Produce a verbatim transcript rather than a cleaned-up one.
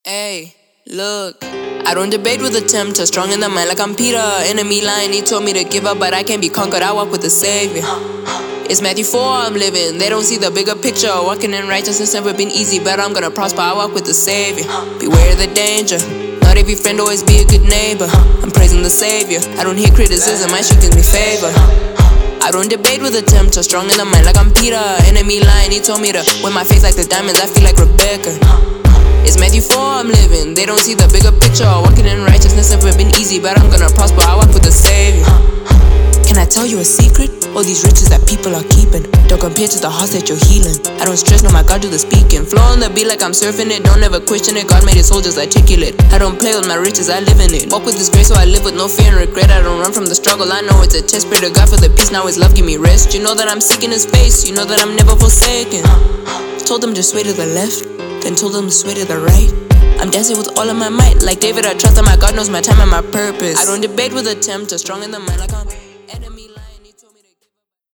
Hey, look, I don't debate with the tempter. Strong in the mind like I'm Peter. Enemy line, he told me to give up, but I can't be conquered. I walk with the Savior. It's Matthew four I'm living. They don't see the bigger picture. Walking in righteousness never been easy, but I'm gonna prosper. I walk with the Savior. Beware of the danger. Not every friend always be a good neighbor. I'm praising the Savior. I don't hear criticism, my shit gives me favor. I don't debate with the tempter. Strong in the mind like I'm Peter. Enemy line, he told me to wear my face like the diamonds. I feel like Rebecca. It's Matthew four I'm living. They don't see the bigger picture. Walking in righteousness never been easy, but I'm gonna prosper. I walk with the Savior. Can I tell you a secret? All these riches that people are keeping don't compare to the hearts that you're healing. I don't stress, no, my God do the speaking. Flow on the beat like I'm surfing it. Don't ever question it. God made his soldiers articulate. I don't play with my riches, I live in it. Walk with this grace so I live with no fear and regret. I don't run from the struggle, I know it's a test. Pray to God for the peace, now his love give me rest. You know that I'm seeking his face, you know that I'm never forsaken. Told them to sway to the left, then told them to sway to the right. I'm dancing with all of my might. Like David, I trust that my God knows my time and my purpose. I don't debate with the tempter. Strong in the mind like I'm enemy line.